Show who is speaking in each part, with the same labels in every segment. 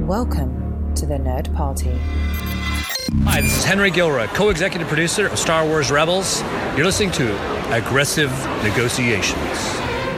Speaker 1: Welcome to the Nerd Party.
Speaker 2: Hi, this is Henry Gilroy, co-executive producer of Star Wars Rebels. You're listening to Aggressive Negotiations.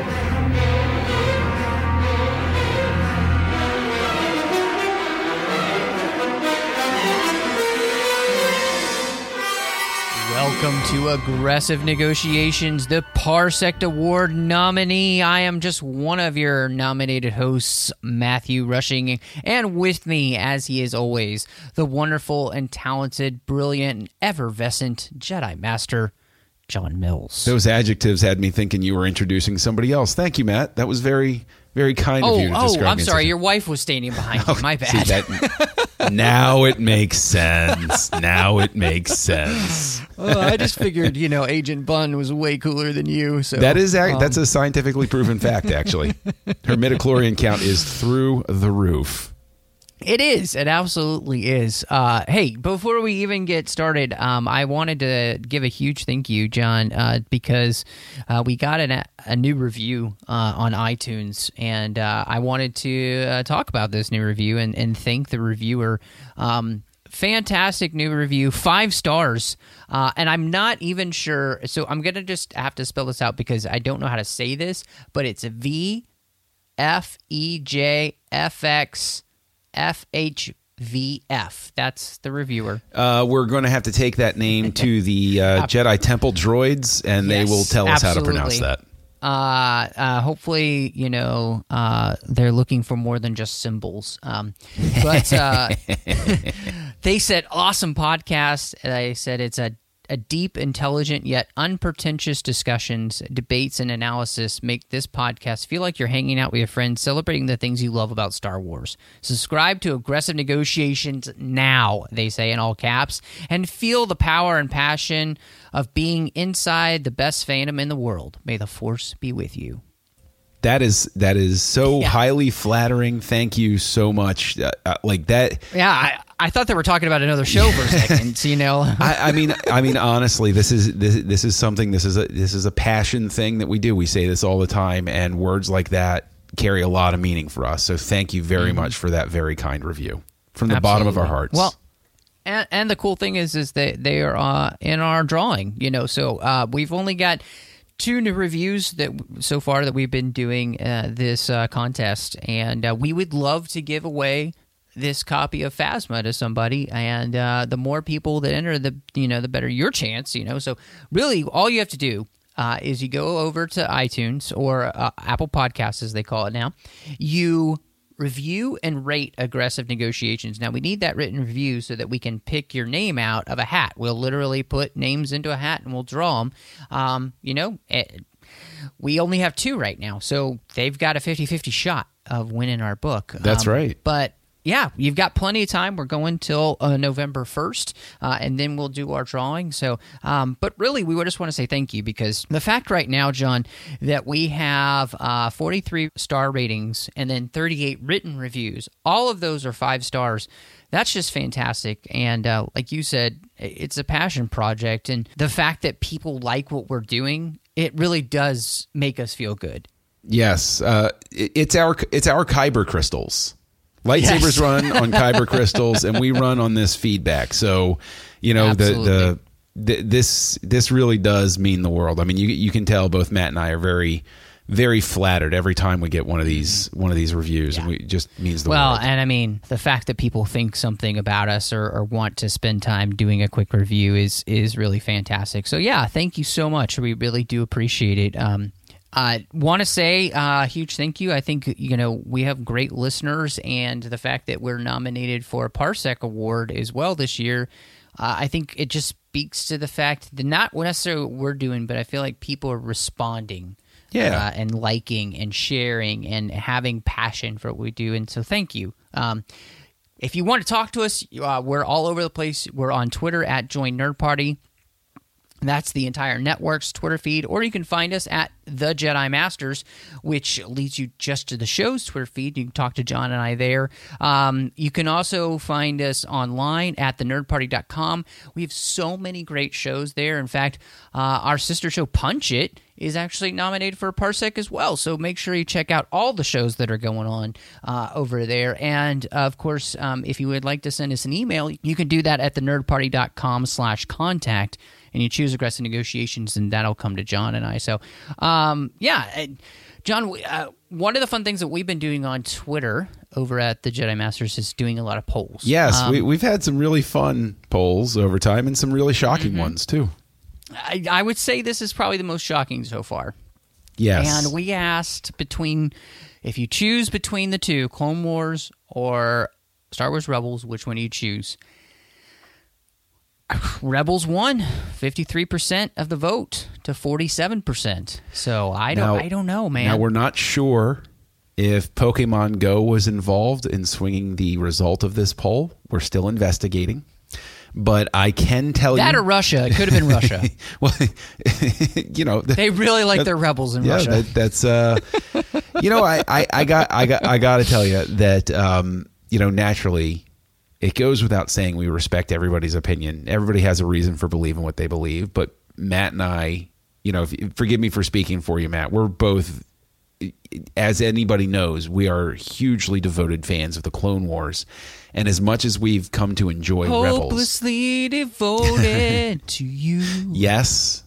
Speaker 3: Welcome to Aggressive Negotiations, the Parsec Award nominee. I am just one of your nominated hosts, Matthew Rushing, and with me, as he is always, the wonderful and talented, brilliant, and effervescent Jedi Master, John Mills.
Speaker 4: Those adjectives had me thinking you were introducing somebody else. Thank you, Matt. That was very, very kind of you to describe me.
Speaker 3: I'm sorry. Your wife was standing behind you. My bad.
Speaker 4: Now it makes sense.
Speaker 3: I just figured, Agent Bunn was way cooler than you. So
Speaker 4: that's a scientifically proven fact, actually. Her midichlorian count is through the roof.
Speaker 3: It is. It absolutely is. Hey, before we even get started, I wanted to give a huge thank you, John, because we got a new review on iTunes, and I wanted to talk about this new review and thank the reviewer. Fantastic new review, 5 stars, and I'm not even sure, so I'm going to just have to spell this out because I don't know how to say this, but it's VFEJFXFHVF. That's the reviewer.
Speaker 4: We're going to have to take that name to the Jedi Temple droids, and they will tell us how to pronounce that.
Speaker 3: Hopefully, they're looking for more than just symbols. But they said, awesome podcast. They said it's a deep, intelligent, yet unpretentious discussions, debates, and analysis make this podcast feel like you're hanging out with your friends, celebrating the things you love about Star Wars. Subscribe to Aggressive Negotiations now, they say in all caps, and feel the power and passion of being inside the best fandom in the world. May the Force be with you.
Speaker 4: That is so highly flattering. Thank you so much. Like that.
Speaker 3: Yeah, I thought they were talking about another show for a second.
Speaker 4: I mean, honestly, this is something. This is a passion thing that we do. We say this all the time, and words like that carry a lot of meaning for us. So thank you very much for that very kind review from the bottom of our hearts.
Speaker 3: Well, and the cool thing is that they are in our drawing. So we've only got 2 new reviews that so far that we've been doing this contest, and we would love to give away this copy of Phasma to somebody, and the more people that enter, the better your chance. So really, all you have to do is you go over to iTunes or Apple Podcasts, as they call it now. You review and rate Aggressive Negotiations. Now, we need that written review so that we can pick your name out of a hat. We'll literally put names into a hat and we'll draw them. We only have 2 right now, so they've got a 50-50 shot of winning our book.
Speaker 4: That's right.
Speaker 3: But yeah, you've got plenty of time. We're going till November 1st, and then we'll do our drawing. So, but really, we just want to say thank you, because the fact right now, John, that we have 43 star ratings and then 38 written reviews, all of those are 5 stars. That's just fantastic. And like you said, it's a passion project. And the fact that people like what we're doing, it really does make us feel good.
Speaker 4: Yes. It's our Kyber crystals. Lightsabers run on Kyber crystals, and we run on this feedback. So, this really does mean the world. I mean, you can tell both Matt and I are very, very flattered every time we get one of these reviews, and it just means the world.
Speaker 3: Well, and I mean, the fact that people think something about us or want to spend time doing a quick review is really fantastic. So yeah, thank you so much. We really do appreciate it. I want to say a huge thank you. I think, we have great listeners, and the fact that we're nominated for a Parsec Award as well this year, I think it just speaks to the fact that not necessarily what we're doing, but I feel like people are responding and liking and sharing and having passion for what we do. And so thank you. If you want to talk to us, we're all over the place. We're on Twitter at Join Nerd Party. That's the entire network's Twitter feed, or you can find us at The Jedi Masters, which leads you just to the show's Twitter feed. You can talk to John and I there. You can also find us online at thenerdparty.com. We have so many great shows there. In fact, our sister show, Punch It, is actually nominated for a Parsec as well. So make sure you check out all the shows that are going on over there. And, of course, if you would like to send us an email, you can do that at thenerdparty.com/contact. And you choose Aggressive Negotiations, and that'll come to John and I. So, John, one of the fun things that we've been doing on Twitter over at the Jedi Masters is doing a lot of polls.
Speaker 4: Yes, we've had some really fun polls over time and some really shocking ones, too.
Speaker 3: I would say this is probably the most shocking so far.
Speaker 4: Yes.
Speaker 3: And we asked if you choose between the two, Clone Wars or Star Wars Rebels, which one do you choose? Rebels won 53% of the vote to 47%. So I don't know, man.
Speaker 4: Now, we're not sure if Pokemon Go was involved in swinging the result of this poll. We're still investigating. But I can tell you...
Speaker 3: That or Russia. It could have been Russia.
Speaker 4: Well,
Speaker 3: they really like their rebels in Russia.
Speaker 4: That's... I got to tell you that, naturally... It goes without saying we respect everybody's opinion. Everybody has a reason for believing what they believe. But Matt and I, forgive me for speaking for you, Matt, we're both, as anybody knows, we are hugely devoted fans of the Clone Wars. And as much as we've come to enjoy Rebels...
Speaker 3: Hopelessly devoted to you.
Speaker 4: Yes.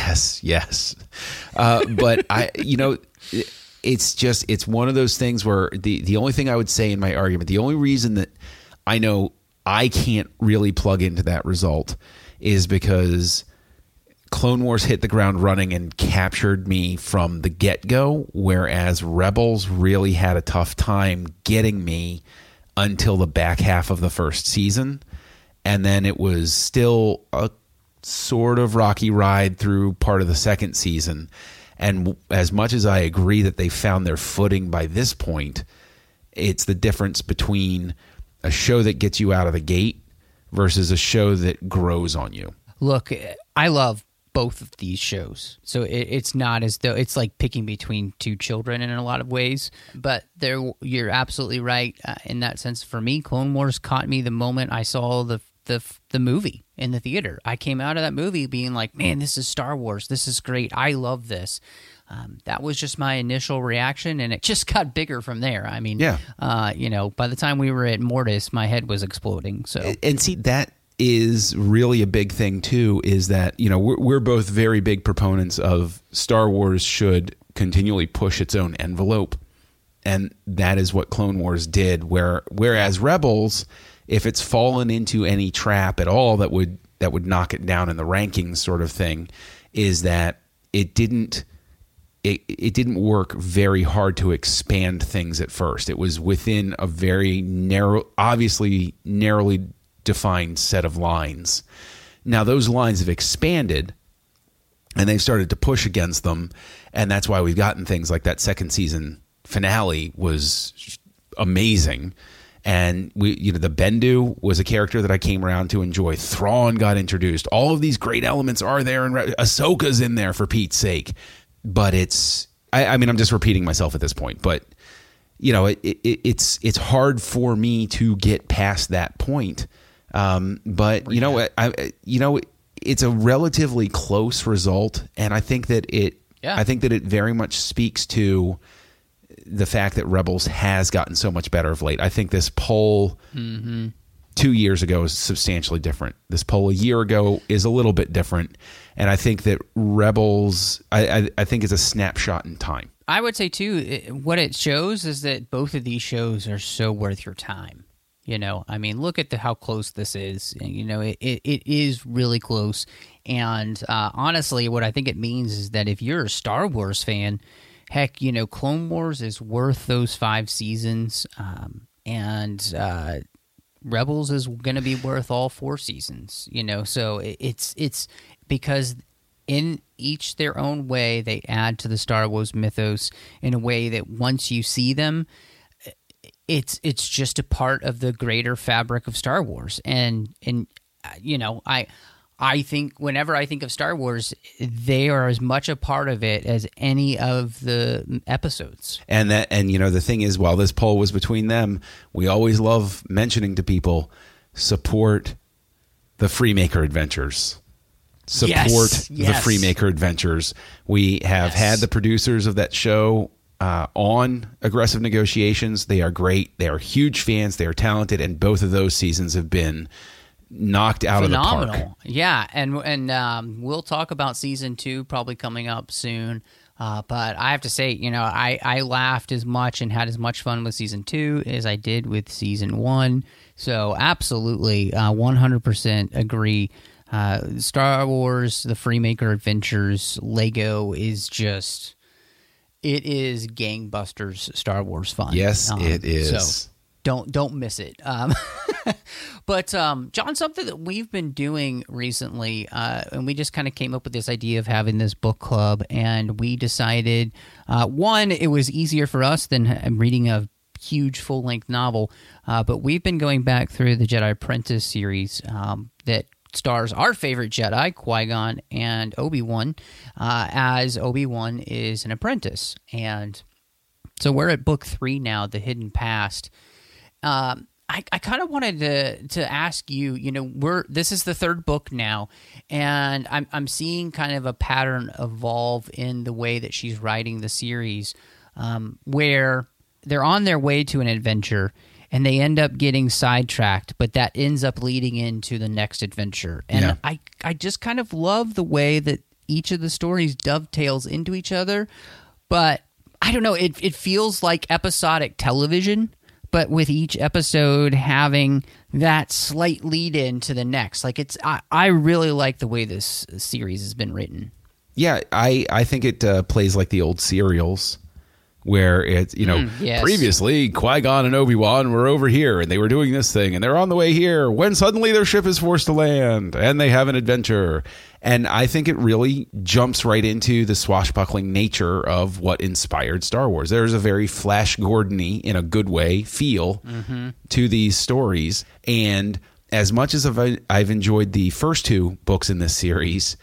Speaker 4: But it's one of those things where the only thing I would say in my argument, the only reason that I know I can't really plug into that result is because Clone Wars hit the ground running and captured me from the get-go, whereas Rebels really had a tough time getting me until the back half of the first season. And then it was still a sort of rocky ride through part of the second season. And as much as I agree that they found their footing by this point, it's the difference between a show that gets you out of the gate versus a show that grows on you.
Speaker 3: Look, I love both of these shows. So it's not as though it's like picking between two children in a lot of ways. But you're absolutely right in that sense. For me, Clone Wars caught me the moment I saw the movie in the theater. I came out of that movie being like, man, this is Star Wars. This is great. I love this. That was just my initial reaction, and it just got bigger from there. I mean, by the time we were at Mortis, my head was exploding. So,
Speaker 4: and see, that is really a big thing too. Is that we're both very big proponents of Star Wars should continually push its own envelope, and that is what Clone Wars did. Whereas Rebels, if it's fallen into any trap at all that would knock it down in the rankings, sort of thing, is that it didn't work very hard to expand things at first. It was within a very narrowly defined set of lines. Now those lines have expanded and they've started to push against them. And that's why we've gotten things like that second season finale was amazing. And the Bendu was a character that I came around to enjoy. Thrawn got introduced. All of these great elements are there, and Ahsoka's in there for Pete's sake. But I'm just repeating myself at this point, but it's hard for me to get past that point. But it's a relatively close result. And I think that it very much speaks to the fact that Rebels has gotten so much better of late. I think this poll 2 years ago is substantially different. This poll a year ago is a little bit different. And I think that Rebels, I think is a snapshot in time.
Speaker 3: I would say, too, what it shows is that both of these shows are so worth your time. Look at how close this is. It is really close. And honestly, what I think it means is that if you're a Star Wars fan, heck, Clone Wars is worth those 5 seasons. And Rebels is going to be worth all 4 seasons. So it's because in each their own way, they add to the Star Wars mythos in a way that once you see them, it's just a part of the greater fabric of Star Wars. And I I think whenever I think of Star Wars, they are as much a part of it as any of the episodes.
Speaker 4: And the thing is, while this poll was between them, we always love mentioning to people, support the Freemaker Adventures. Support the Freemaker Adventures. We have had the producers of that show on Aggressive Negotiations. They are great. They are huge fans. They are talented, and both of those seasons have been knocked out
Speaker 3: phenomenal.
Speaker 4: of the park.
Speaker 3: Yeah, and we'll talk about season 2 probably coming up soon. But I have to say, I laughed as much and had as much fun with season 2 as I did with season 1. So absolutely, 100% agree. Star Wars, the Freemaker Adventures, Lego is just, it is gangbusters Star Wars fun.
Speaker 4: Yes, it is.
Speaker 3: So don't miss it. But John, something that we've been doing recently, and we just kind of came up with this idea of having this book club, and we decided, one, it was easier for us than reading a huge full-length novel, but we've been going back through the Jedi Apprentice series that stars our favorite Jedi, Qui-Gon and Obi-Wan, as Obi-Wan is an apprentice. And so we're at book 3 now, The Hidden Past. I kind of wanted to ask you, this is the 3rd book now, and I'm seeing kind of a pattern evolve in the way that she's writing the series, where they're on their way to an adventure, and they end up getting sidetracked, but that ends up leading into the next adventure. And I just kind of love the way that each of the stories dovetails into each other, but I don't know, it feels like episodic television, but with each episode having that slight lead in to the next. Like I really like the way this series has been written.
Speaker 4: Yeah, I think it plays like the old serials, where it's,
Speaker 3: yes.
Speaker 4: Previously Qui-Gon and Obi-Wan were over here and they were doing this thing and they're on the way here when suddenly their ship is forced to land and they have an adventure. And I think it really jumps right into the swashbuckling nature of what inspired Star Wars. There's a very Flash Gordon-y, in a good way, feel to these stories. And as much as I've enjoyed the first 2 books in this series,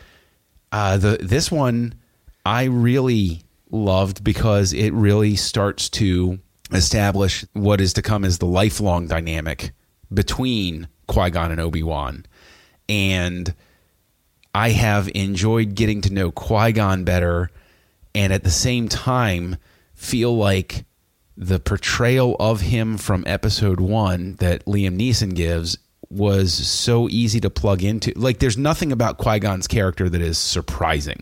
Speaker 4: this one I really loved because it really starts to establish what is to come as the lifelong dynamic between Qui-Gon and Obi-Wan. And I have enjoyed getting to know Qui-Gon better, and at the same time feel like the portrayal of him from episode 1 that Liam Neeson gives was so easy to plug into. Like, there's nothing about Qui-Gon's character that is surprising.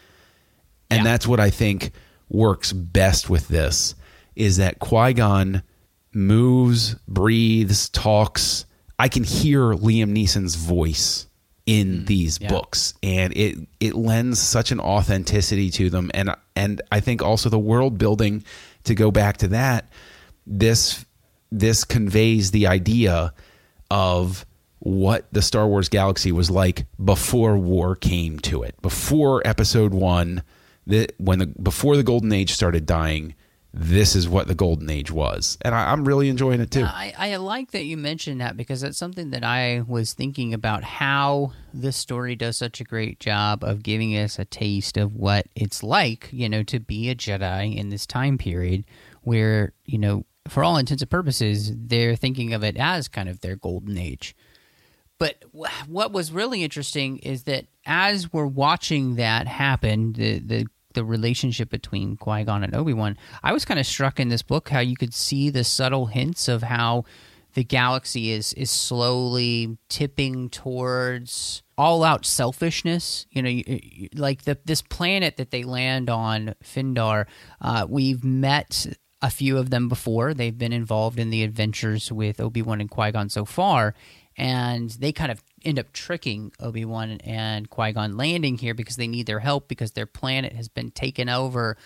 Speaker 4: And that's what I think works best with this, is that Qui-Gon moves, breathes, talks. I can hear Liam Neeson's voice in these books, and it lends such an authenticity to them. And I think also the world building, to go back to that, this conveys the idea of what the Star Wars galaxy was like before war came to it, before episode 1, before the Golden Age started dying. This is what the Golden Age was. And I'm really enjoying it too.
Speaker 3: I like that you mentioned that, because that's something that I was thinking about, how this story does such a great job of giving us a taste of what it's like, to be a Jedi in this time period where, for all intents and purposes, they're thinking of it as kind of their Golden Age. But what was really interesting is that as we're watching that happen, the relationship between Qui-Gon and Obi-Wan, I was kind of struck in this book how you could see the subtle hints of how the galaxy is slowly tipping towards all-out selfishness. Like this planet that they land on, Findar, we've met a few of them before. They've been involved in the adventures with Obi-Wan and Qui-Gon so far, and they kind of end up tricking Obi-Wan and Qui-Gon landing here because they need their help, because their planet has been taken over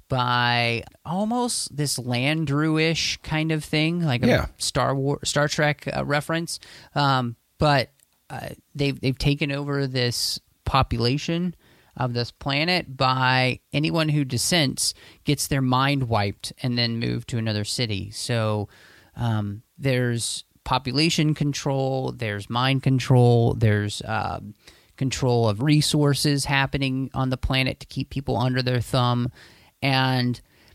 Speaker 3: by almost this Landru-ish kind of thing, like a Star Trek reference. But they've taken over this population of this planet. By anyone who dissents gets their mind wiped and then moved to another city. So there's population control, there's mind control, there's kind control of resources happening on the planet to keep people under their thumb. And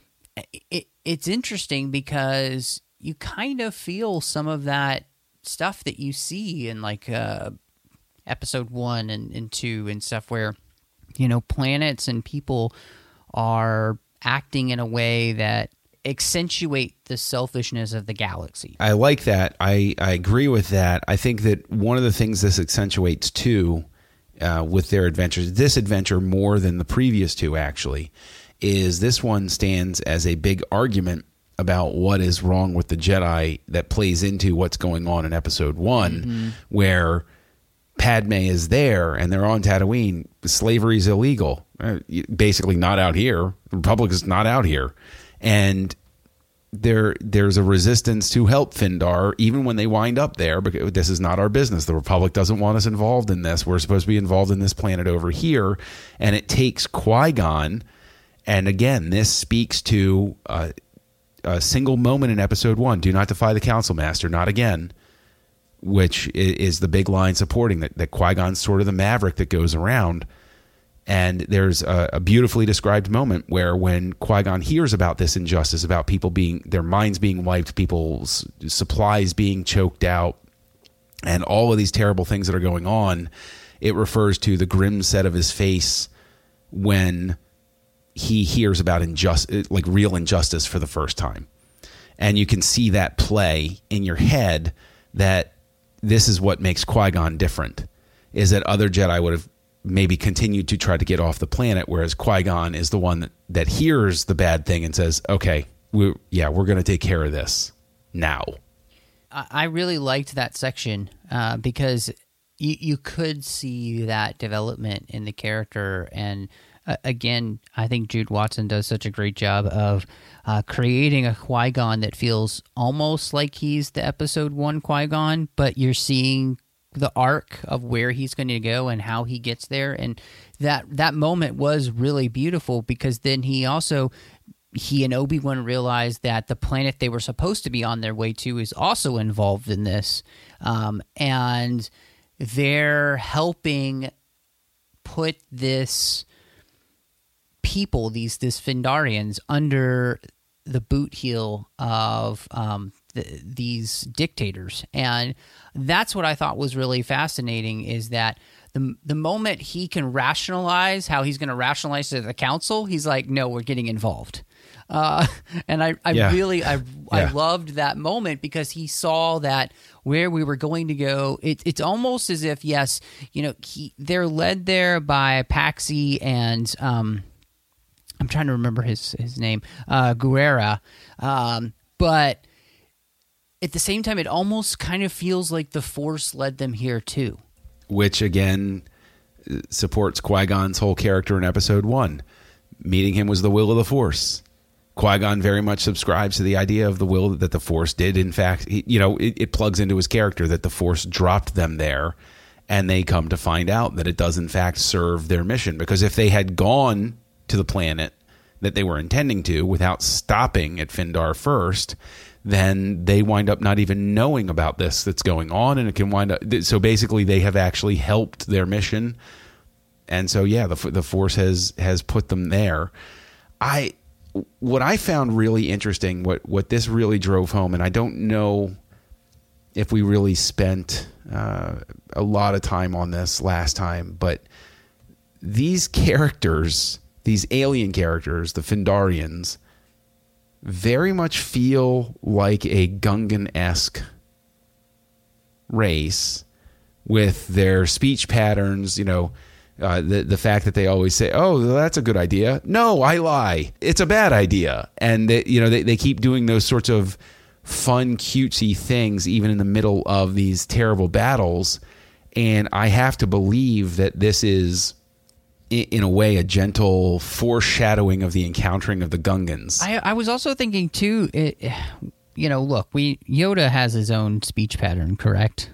Speaker 3: it's interesting because you kind of feel some of that stuff that you see in like episode 1 and 2 and stuff where, planets and people are acting in a way that accentuate the selfishness of the galaxy.
Speaker 4: I like that. I agree with that. I think that one of the things this accentuates too with their adventures, this adventure more than the previous two actually, is this one stands as a big argument about what is wrong with the Jedi that plays into what's going on in episode 1, where Padme is there and they're on Tatooine. Slavery is illegal. Basically not out here. The Republic is not out here. And there's a resistance to help Findar even when they wind up there, because this is not our business. The Republic doesn't want us involved in this. We're supposed to be involved in this planet over here. And it takes Qui-Gon. And again, this speaks to a single moment in episode 1. Do not defy the Council Master, not again. Which is the big line supporting that Qui-Gon's sort of the maverick that goes around. And there's a beautifully described moment where when Qui-Gon hears about this injustice, about people their minds being wiped, people's supplies being choked out, and all of these terrible things that are going on, it refers to the grim set of his face when he hears about real injustice for the first time. And you can see that play in your head that this is what makes Qui-Gon different, is that other Jedi would have maybe continued to try to get off the planet, whereas Qui-Gon is the one that hears the bad thing and says, okay, we're going to take care of this now.
Speaker 3: I really liked that section because you could see that development in the character. And again, I think Jude Watson does such a great job of creating a Qui-Gon that feels almost like he's the episode 1 Qui-Gon, but you're seeing the arc of where he's going to go and how he gets there. And that moment was really beautiful because then he and Obi-Wan realized that the planet they were supposed to be on their way to is also involved in this. And they're helping put this people, these Findarians, under the boot heel of these dictators. And that's what I thought was really fascinating, is that the moment he can rationalize how he's going to rationalize to the council, he's like, no, we're getting involved. And I loved that moment because he saw that where we were going to go. It's almost as if, yes, they're led there by Paxi and I'm trying to remember his name, Guerra. But at the same time, it almost kind of feels like the Force led them here too. Which,
Speaker 4: again, supports Qui-Gon's whole character in episode 1. Meeting him was the will of the Force. Qui-Gon very much subscribes to the idea of the will that the Force did. In fact, it plugs into his character that the Force dropped them there, and they come to find out that it does, in fact, serve their mission. Because if they had gone to the planet that they were intending to without stopping at Findar first, then they wind up not even knowing about this that's going on, and it can wind up. So basically, they have actually helped their mission, and so the Force has put them there. What I found really interesting, what this really drove home, and I don't know if we really spent a lot of time on this last time, but these characters, these alien characters, the Findarians, very much feel like a Gungan-esque race with their speech patterns, the fact that they always say, oh, that's a good idea. No, I lie. It's a bad idea. And they keep doing those sorts of fun, cutesy things even in the middle of these terrible battles. And I have to believe that this is, in a way, a gentle foreshadowing of the encountering of the Gungans.
Speaker 3: I was also thinking too, look, Yoda has his own speech pattern, correct?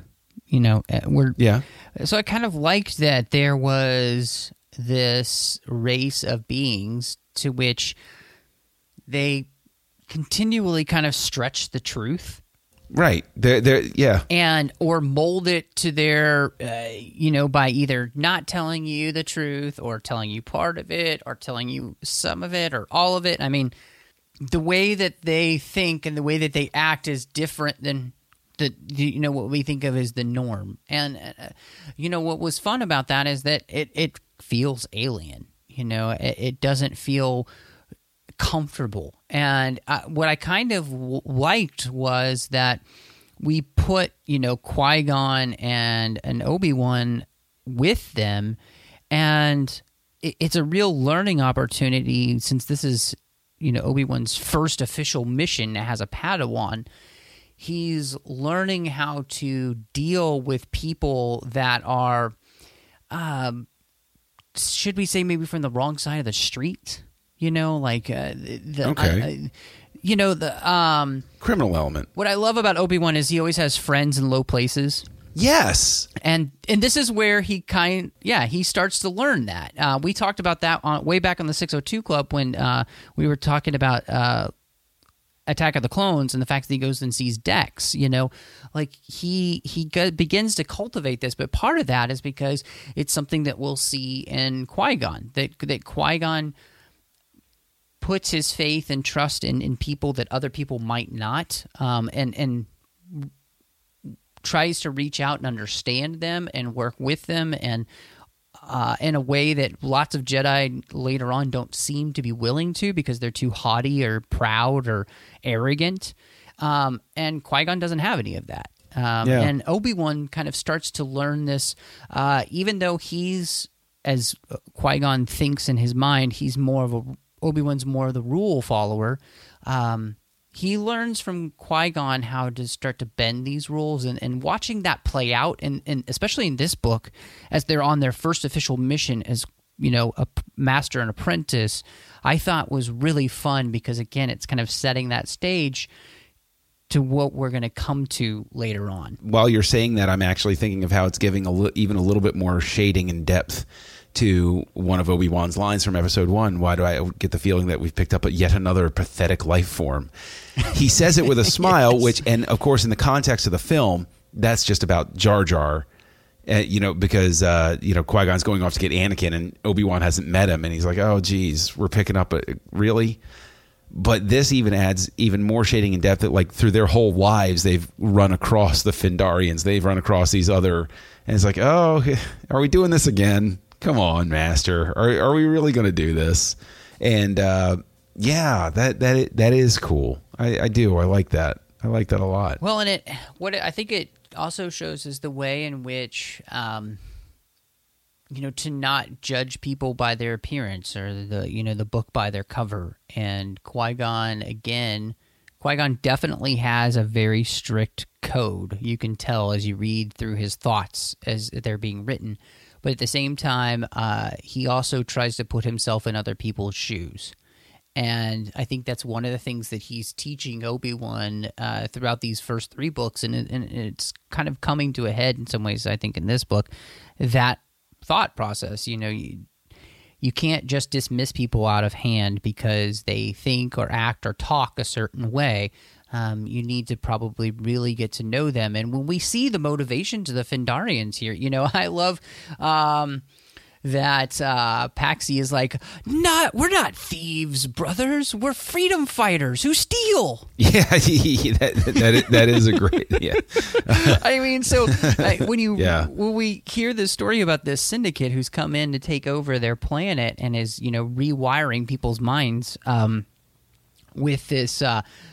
Speaker 3: So I kind of liked that there was this race of beings to which they continually kind of stretch the truth.
Speaker 4: Right. Yeah.
Speaker 3: And or mold it to their, by either not telling you the truth or telling you part of it or telling you some of it or all of it. I mean, the way that they think and the way that they act is different than what we think of as the norm. And what was fun about that is that it feels alien. It doesn't feel comfortable. And what I kind of liked was that we put Qui-Gon and Obi-Wan with them, and it's a real learning opportunity since this is Obi-Wan's first official mission as a Padawan. He's learning how to deal with people that are, should we say, maybe from the wrong side of the street?
Speaker 4: Criminal element.
Speaker 3: What I love about Obi-Wan is he always has friends in low places.
Speaker 4: Yes.
Speaker 3: And this is where he starts to learn that. We talked about that way back on the 602 Club when we were talking about Attack of the Clones and the fact that he goes and sees Dex. He begins to cultivate this, but part of that is because it's something that we'll see in Qui-Gon, that Qui-Gon puts his faith and trust in people that other people might not, and tries to reach out and understand them and work with them, and in a way that lots of Jedi later on don't seem to be willing to because they're too haughty or proud or arrogant. And Qui-Gon doesn't have any of that. And Obi-Wan kind of starts to learn this, even though he's, as Qui-Gon thinks in his mind, Obi-Wan's more of the rule follower. He learns from Qui-Gon how to start to bend these rules, and watching that play out, and especially in this book, as they're on their first official mission as a master and apprentice, I thought was really fun because, again, it's kind of setting that stage to what we're going to come to later on.
Speaker 4: While you're saying that, I'm actually thinking of how it's giving even a little bit more shading and depth to one of Obi-Wan's lines from episode 1. Why do I get the feeling that we've picked up yet another pathetic life form? He says it with a smile,
Speaker 3: Yes.
Speaker 4: and of course, in the context of the film, that's just about Jar Jar, because Qui-Gon's going off to get Anakin, and Obi-Wan hasn't met him, and he's like, oh, geez, we're picking up really? But this even adds even more shading and depth that, like, through their whole lives, they've run across the Findarians, they've run across these other, and it's like, oh, are we doing this again? Come on, Master. Are we really going to do this? And that is cool. I do. I like that. I like that a lot.
Speaker 3: Well, and I think it also shows is the way in which, to not judge people by their appearance or the book by their cover. And Qui-Gon definitely has a very strict code. You can tell as you read through his thoughts as they're being written. But at the same time, he also tries to put himself in other people's shoes. And I think that's one of the things that he's teaching Obi-Wan throughout these first 3 books. And it's kind of coming to a head in some ways, I think, in this book, that thought process. You can't just dismiss people out of hand because they think or act or talk a certain way. You need to probably really get to know them. And when we see the motivations of the Findarians here, I love that Paxi is like, we're not thieves, brothers. We're freedom fighters who steal.
Speaker 4: Yeah, that is a great, yeah.
Speaker 3: I mean, so when we hear this story about this syndicate who's come in to take over their planet and is, rewiring people's minds with this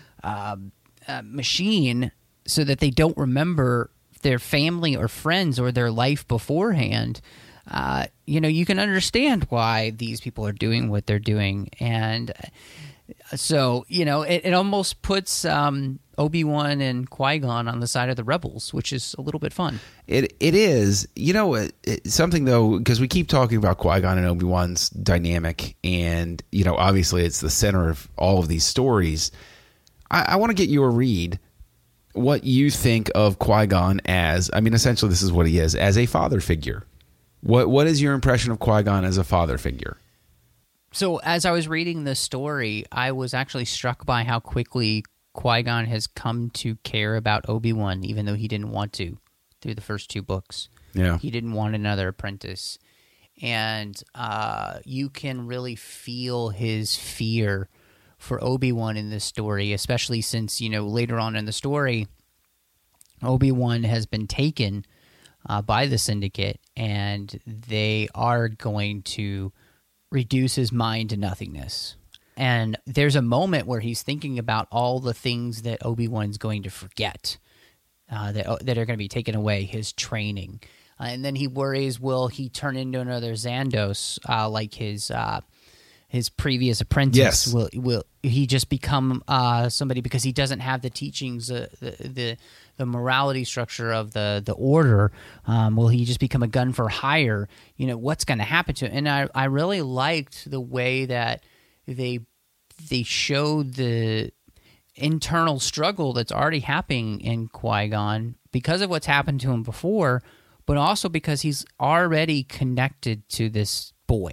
Speaker 3: machine so that they don't remember their family or friends or their life beforehand, you can understand why these people are doing what they're doing. And so, it almost puts Obi-Wan and Qui-Gon on the side of the rebels, which is a little bit fun.
Speaker 4: It is. Something, though, because we keep talking about Qui-Gon and Obi-Wan's dynamic, and, obviously it's the center of all of these stories. I want to get your read, what you think of Qui-Gon as, essentially this is what he is, as a father figure. What is your impression of Qui-Gon as a father figure?
Speaker 3: So as I was reading this story, I was actually struck by how quickly Qui-Gon has come to care about Obi-Wan, even though he didn't want to through the first 2 books.
Speaker 4: Yeah.
Speaker 3: He didn't want another apprentice. And you can really feel his fear for Obi-Wan in this story, especially since, later on in the story, Obi-Wan has been taken by the Syndicate, and they are going to reduce his mind to nothingness. And there's a moment where he's thinking about all the things that Obi-Wan's going to forget, that are going to be taken away, his training. And then he worries, will he turn into another Xandos like his previous apprentice?
Speaker 4: Yes.
Speaker 3: Will he just become somebody because he doesn't have the teachings, the morality structure of the order? Will he just become a gun for hire? What's going to happen to him? And I really liked the way that they showed the internal struggle that's already happening in Qui-Gon because of what's happened to him before, but also because he's already connected to this boy.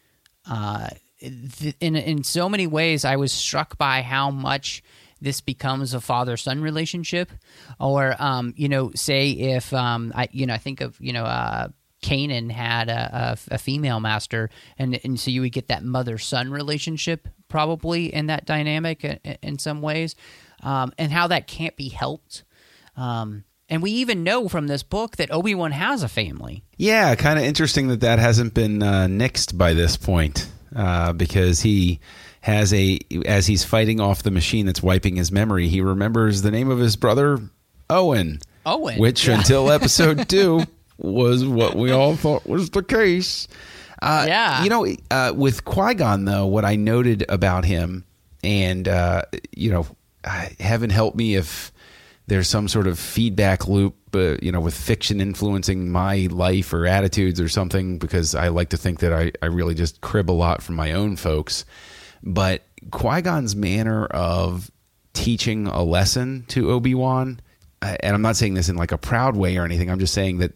Speaker 3: In so many ways, I was struck by how much this becomes a father-son relationship, or say if I think of Kanan had a female master, and so you would get that mother-son relationship probably in that dynamic in some ways, and how that can't be helped. And we even know from this book that Obi-Wan has a family.
Speaker 4: Yeah, kind of interesting that hasn't been nixed by this point, because he has as he's fighting off the machine that's wiping his memory, he remembers the name of his brother, Owen. Which until episode 2 was what we all thought was the case. With Qui-Gon, though, what I noted about him, and heaven help me if there's some sort of feedback loop, with fiction influencing my life or attitudes or something, because I like to think that I really just crib a lot from my own folks. But Qui-Gon's manner of teaching a lesson to Obi-Wan, and I'm not saying this in like a proud way or anything, I'm just saying that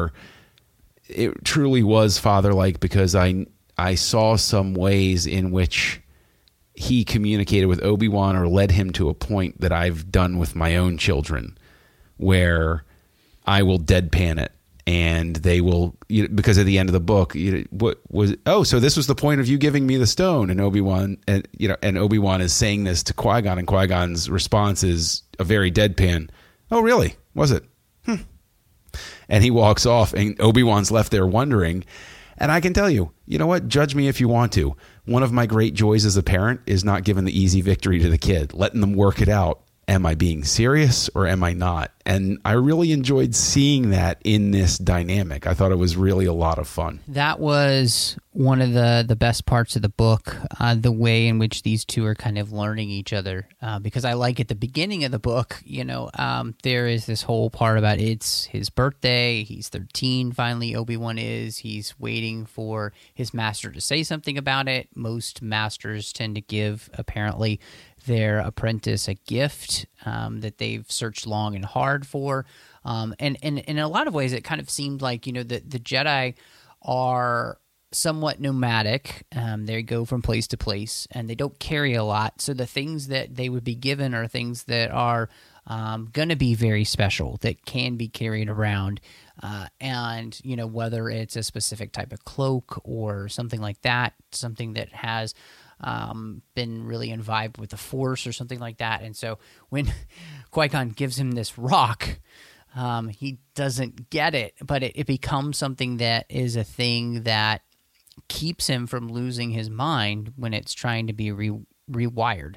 Speaker 4: it truly was father-like, because I saw some ways in which he communicated with Obi-Wan or led him to a point that I've done with my own children, where I will deadpan it, and they will, because at the end of the book, so this was the point of you giving me the stone, and Obi-Wan, and Obi-Wan is saying this to Qui-Gon, and Qui-Gon's response is a very deadpan, "Oh, really? Was it? And he walks off, and Obi-Wan's left there wondering. And I can tell you, you know what? Judge me if you want to. One of my great joys as a parent is not giving the easy victory to the kid, letting them work it out. Am I being serious or am I not? And I really enjoyed seeing that in this dynamic. I thought it was really a lot of fun.
Speaker 3: That was one of the best parts of the book, the way in which these two are kind of learning each other. Because I like at the beginning of the book, there is this whole part about it's his birthday. He's 13, finally, Obi-Wan is. He's waiting for his master to say something about it. Most masters tend to give, apparently, their apprentice a gift that they've searched long and hard for. And in a lot of ways, it kind of seemed like, the Jedi are somewhat nomadic. They go from place to place, and they don't carry a lot. So the things that they would be given are things that are going to be very special, that can be carried around. And, whether it's a specific type of cloak or something like that, something that has been really imbibed with the Force or something like that. And so when Qui-Gon gives him this rock, he doesn't get it, but it becomes something that is a thing that keeps him from losing his mind when it's trying to be rewired.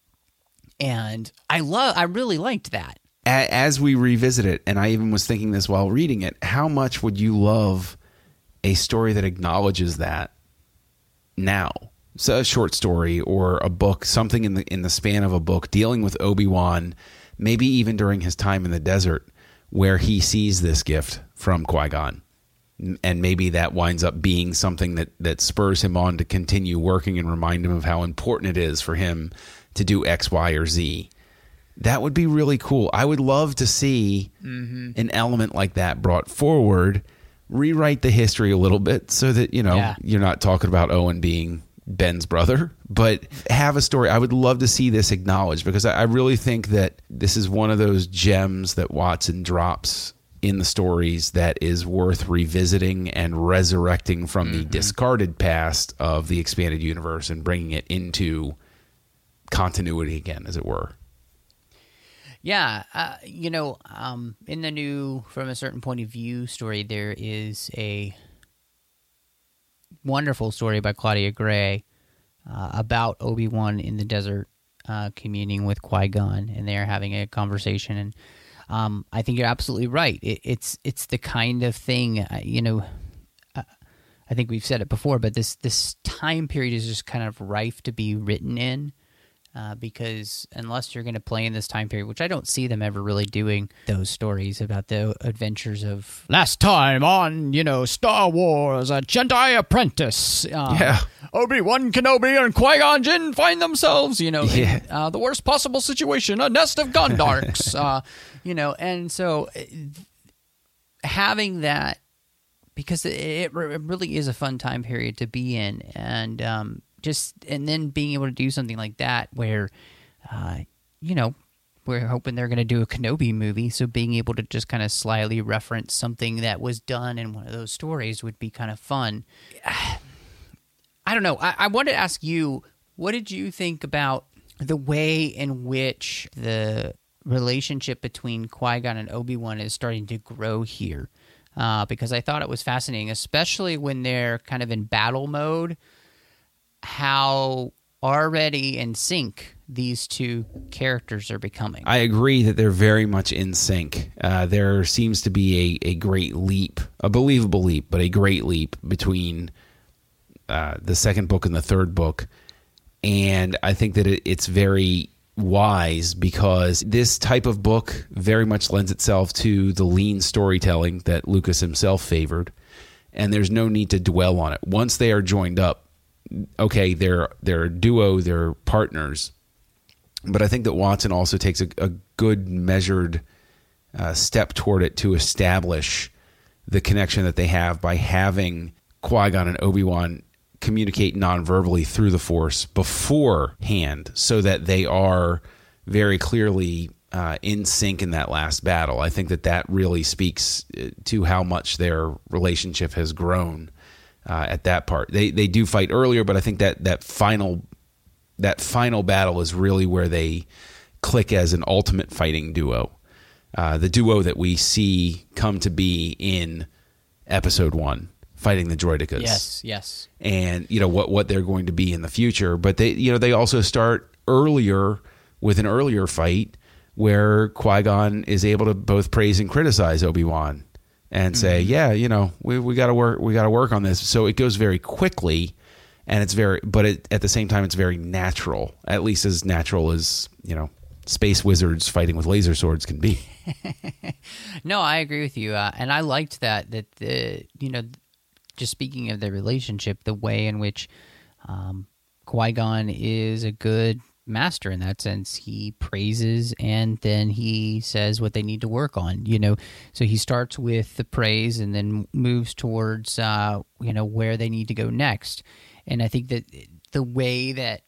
Speaker 3: And I really liked that.
Speaker 4: As we revisit it, and I even was thinking this while reading it, how much would you love a story that acknowledges that now? So a short story or a book, something in the span of a book dealing with Obi-Wan, maybe even during his time in the desert, where he sees this gift from Qui-Gon. And maybe that winds up being something that spurs him on to continue working and remind him of how important it is for him to do X, Y, or Z. That would be really cool. I would love to see an element like that brought forward, rewrite the history a little bit so that, you're not talking about Owen being Ben's brother, but have a story. I would love to see this acknowledged, because I really think that this is one of those gems that Watson drops in the stories that is worth revisiting and resurrecting from the discarded past of the expanded universe and bringing it into continuity again, as it were.
Speaker 3: Yeah, in the new From a Certain Point of View story, there is a wonderful story by Claudia Gray about Obi-Wan in the desert communing with Qui-Gon, and they're having a conversation. And I think you're absolutely right. It's the kind of thing, I think we've said it before, but this time period is just kind of rife to be written in. Because unless you're going to play in this time period, which I don't see them ever really doing, those stories about the adventures of last time on, Star Wars, a Jedi apprentice. Obi-Wan Kenobi and Qui-Gon Jinn find themselves, in the worst possible situation, a nest of Gondarks, and so having that, because it really is a fun time period to be in, and then being able to do something like that where, we're hoping they're going to do a Kenobi movie, so being able to just kind of slyly reference something that was done in one of those stories would be kind of fun. I don't know. I wanted to ask you, what did you think about the way in which the relationship between Qui-Gon and Obi-Wan is starting to grow here? Because I thought it was fascinating, especially when they're kind of in battle mode, how already in sync these two characters are becoming. I
Speaker 4: agree that they're very much in sync. There seems to be a great leap, a believable leap, but a great leap between the second book and the third book. And I think that it's very wise, because this type of book very much lends itself to the lean storytelling that Lucas himself favored. And there's no need to dwell on it. Once they are joined up, okay, they're a duo, they're partners. But I think that Watson also takes a good measured step toward it to establish the connection that they have by having Qui-Gon and Obi-Wan communicate non-verbally through the Force beforehand, so that they are very clearly in sync in that last battle. I think that really speaks to how much their relationship has grown at that part. They do fight earlier, but I think that final battle is really where they click as an ultimate fighting duo. The duo that we see come to be in Episode 1, fighting the Droidicas.
Speaker 3: Yes.
Speaker 4: And what they're going to be in the future, but they also start earlier with an earlier fight where Qui-Gon is able to both praise and criticize Obi-Wan and say, we got to work on this. So it goes very quickly, and it's at the same time, it's very natural, at least as natural as, space wizards fighting with laser swords can be.
Speaker 3: No, I agree with you. And I liked that just speaking of their relationship, the way in which Qui-Gon is a good master in that sense. He praises and then he says what they need to work on, so he starts with the praise and then moves towards where they need to go next. And I think that the way that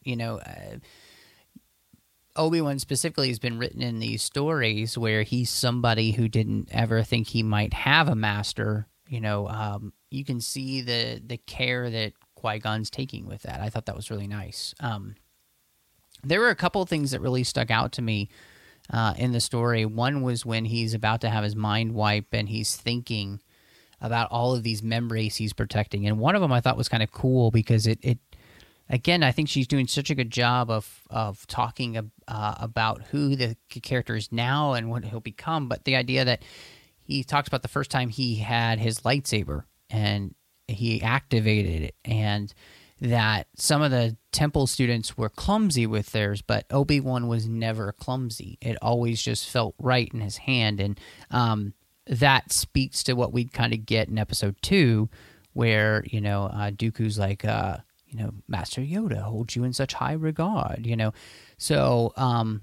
Speaker 3: Obi-Wan specifically has been written in these stories, where he's somebody who didn't ever think he might have a master, you can see the care that Qui-Gon's taking with that. I thought that was really nice. There were a couple of things that really stuck out to me in the story. One was when he's about to have his mind wipe and he's thinking about all of these memories he's protecting. And one of them I thought was kind of cool, because it again, I think she's doing such a good job of talking about who the character is now and what he'll become. But the idea that he talks about the first time he had his lightsaber and he activated it, and that some of the temple students were clumsy with theirs, but Obi-Wan was never clumsy. It always just felt right in his hand. And that speaks to what we'd kind of get in Episode 2, where, Dooku's like, Master Yoda holds you in such high regard, So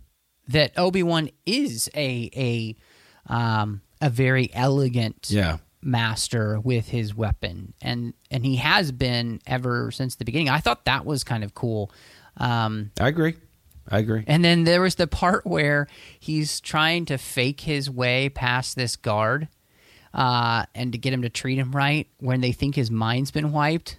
Speaker 3: that Obi-Wan is a very elegant master with his weapon, and he has been ever since the beginning. I thought that was kind of cool.
Speaker 4: I agree.
Speaker 3: And then there was the part where he's trying to fake his way past this guard, and to get him to treat him right when they think his mind's been wiped.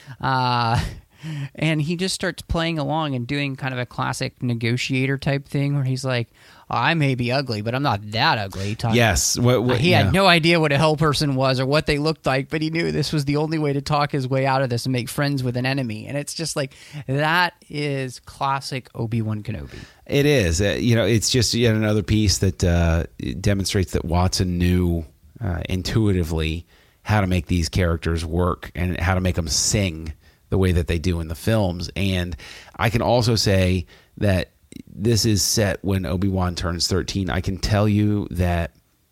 Speaker 3: And he just starts playing along and doing kind of a classic negotiator type thing where he's like, I may be ugly, but I'm not that ugly.
Speaker 4: Yes.
Speaker 3: He had no idea what a hell person was or what they looked like, but he knew this was the only way to talk his way out of this and make friends with an enemy. And it's just like, that is classic Obi-Wan Kenobi.
Speaker 4: It is. It's just yet another piece that demonstrates that Watson knew intuitively how to make these characters work and how to make them sing the way that they do in the films. And I can also say that this is set when Obi-Wan turns 13. I can tell you that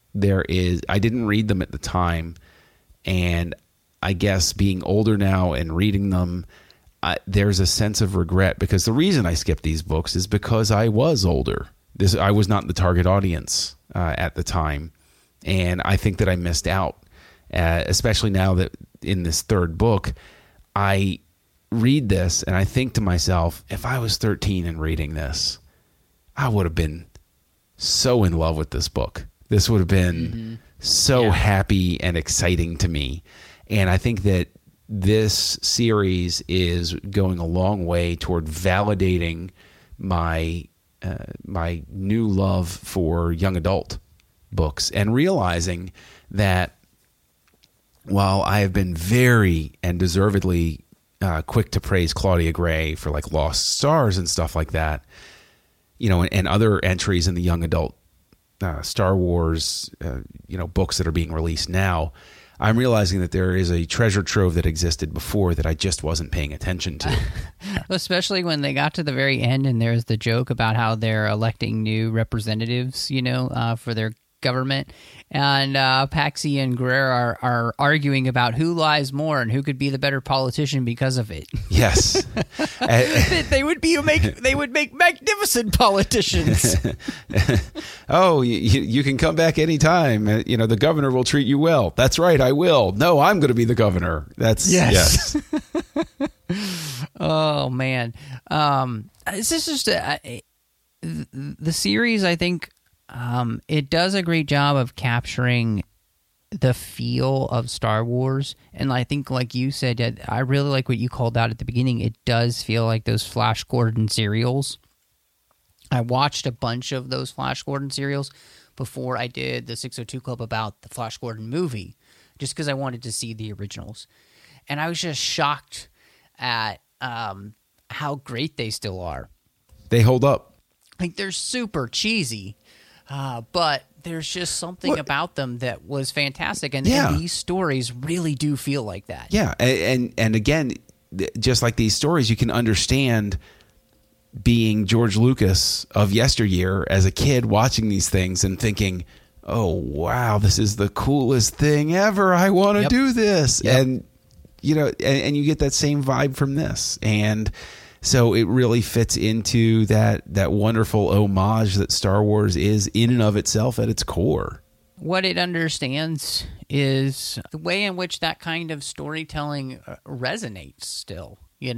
Speaker 4: I didn't read them at the time, and I guess being older now and reading them, there's a sense of regret, because the reason I skipped these books is because I was older. I was not the target audience at the time, and I think that I missed out, especially now that in this third book, I read this and I think to myself, if I was 13 and reading this, I would have been so in love with this book. This would have been so happy and exciting to me. And I think that this series is going a long way toward validating my my new love for young adult books, and realizing that while I have been very and deservedly quick to praise Claudia Gray for like Lost Stars and stuff like that, and other entries in the young adult Star Wars, books that are being released now, I'm realizing that there is a treasure trove that existed before that I just wasn't paying attention to.
Speaker 3: Especially when they got to the very end and there's the joke about how they're electing new representatives, for their government, and Paxi and Guerrero are arguing about who lies more and who could be the better politician because of it.
Speaker 4: Yes.
Speaker 3: they would make magnificent politicians.
Speaker 4: Oh, you can come back anytime. The governor will treat you well. That's right, I will. No, I'm going to be the governor. That's yes.
Speaker 3: Oh man, this is just the series. I think it does a great job of capturing the feel of Star Wars, and I think, like you said, I really like what you called out at the beginning. It does feel like those Flash Gordon serials. I watched a bunch of those Flash Gordon serials before I did the 602 Club about the Flash Gordon movie, just because I wanted to see the originals, and I was just shocked at how great they still are.
Speaker 4: They hold up.
Speaker 3: Like, they're super cheesy. But there's just something about them that was fantastic, and these stories really do feel like that.
Speaker 4: Yeah, and again, just like these stories, you can understand being George Lucas of yesteryear as a kid watching these things and thinking, oh, wow, this is the coolest thing ever. I want to do this. Yep. And, and you get that same vibe from this. And so it really fits into that wonderful homage that Star Wars is in and of itself at its core.
Speaker 3: What it understands is the way in which that kind of storytelling resonates still,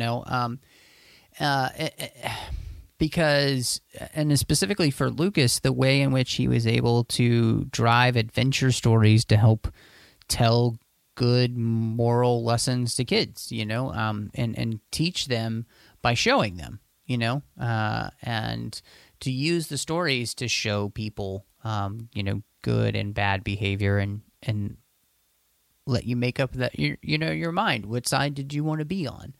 Speaker 3: because, and specifically for Lucas, the way in which he was able to drive adventure stories to help tell good moral lessons to kids, and teach them by showing them, and to use the stories to show people, good and bad behavior, and let you make up that your mind. What side did you want to be on?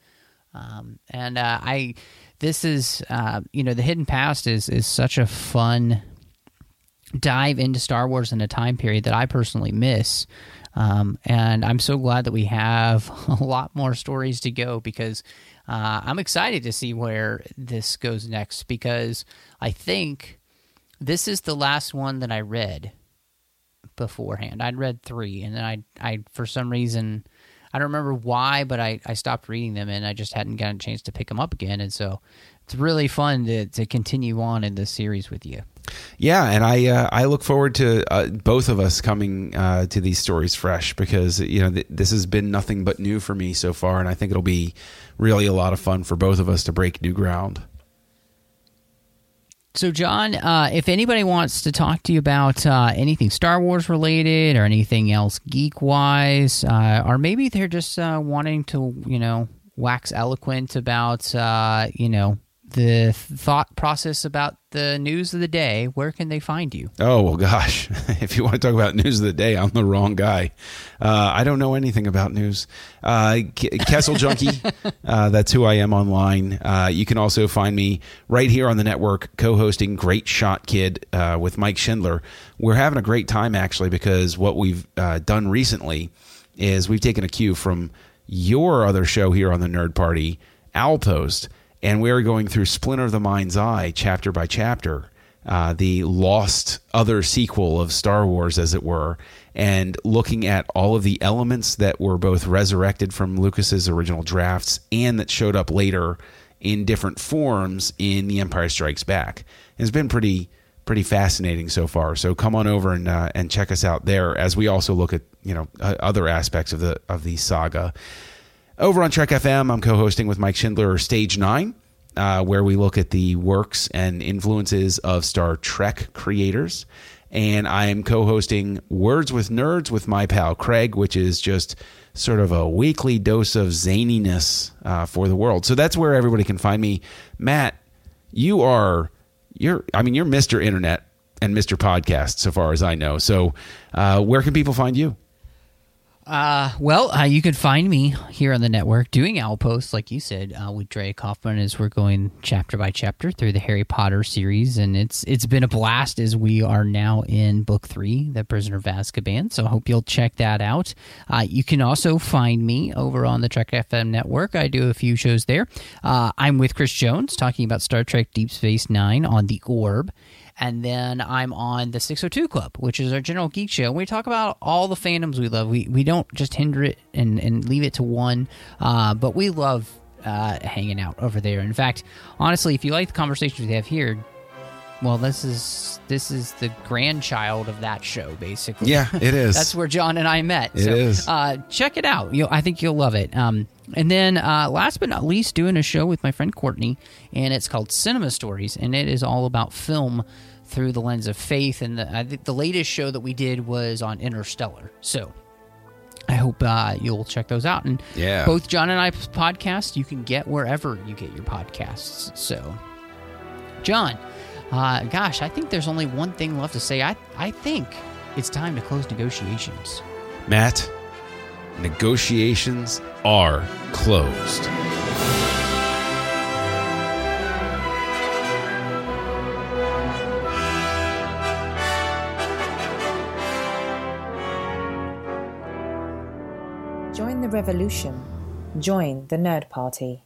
Speaker 3: This is The Hidden Past is such a fun dive into Star Wars in a time period that I personally miss. And I'm so glad that we have a lot more stories to go, because I'm excited to see where this goes next, because I think this is the last one that I read beforehand. I'd read 3, and then I for some reason, I don't remember why, but I stopped reading them, and I just hadn't gotten a chance to pick them up again. And so it's really fun to continue on in this series with you.
Speaker 4: Yeah, and I look forward to both of us coming to these stories fresh, because this has been nothing but new for me so far, and I think it'll be really a lot of fun for both of us to break new ground.
Speaker 3: So, John, if anybody wants to talk to you about anything Star Wars related or anything else geek-wise, or maybe they're just wanting to, wax eloquent about, the thought process about the news of the day, where can they find you?
Speaker 4: Oh, well, gosh, if you want to talk about news of the day, I'm the wrong guy. I don't know anything about news. Kessel Junkie, that's who I am online. You can also find me right here on the network co-hosting Great Shot Kid with Mike Schindler. We're having a great time, actually, because what we've done recently is we've taken a cue from your other show here on the Nerd Party, Owlpost, and we're going through Splinter of the Mind's Eye, chapter by chapter, the lost other sequel of Star Wars, as it were, and looking at all of the elements that were both resurrected from Lucas's original drafts and that showed up later in different forms in The Empire Strikes Back. It's been pretty fascinating so far. So come on over and check us out there, as we also look at other aspects of the saga. Over on Trek FM, I'm co-hosting with Mike Schindler Stage 9, where we look at the works and influences of Star Trek creators. And I am co-hosting Words with Nerds with my pal Craig, which is just sort of a weekly dose of zaniness for the world. So that's where everybody can find me. Matt, you're Mr. Internet and Mr. Podcast, so far as I know. So where can people find you?
Speaker 3: You can find me here on the network doing Owlpost, like you said, with Dre Kaufman, as we're going chapter by chapter through the Harry Potter series, and it's been a blast as we are now in Book 3, The Prisoner of Azkaban, so I hope you'll check that out. You can also find me over on the Trek FM network. I do a few shows there. I'm with Chris Jones talking about Star Trek Deep Space Nine on the Orb. And then I'm on the 602 Club, which is our general geek show. We talk about all the fandoms we love. We don't just hinder it and leave it to one, but we love hanging out over there. In fact, honestly, if you like the conversations we have here, well, this is the grandchild of that show, basically.
Speaker 4: Yeah, it is.
Speaker 3: That's where John and I met.
Speaker 4: It is.
Speaker 3: Check it out. I think you'll love it. And then last but not least, doing a show with my friend Courtney, and it's called Cinema Stories, and it is all about film through the lens of faith. And I think the latest show that we did was on Interstellar. So I hope you'll check those out. And both John and I's podcasts you can get wherever you get your podcasts. So, John, I think there's only one thing left to say. I think it's time to close negotiations.
Speaker 4: Matt, negotiations are closed.
Speaker 1: Join the revolution. Join the Nerd Party.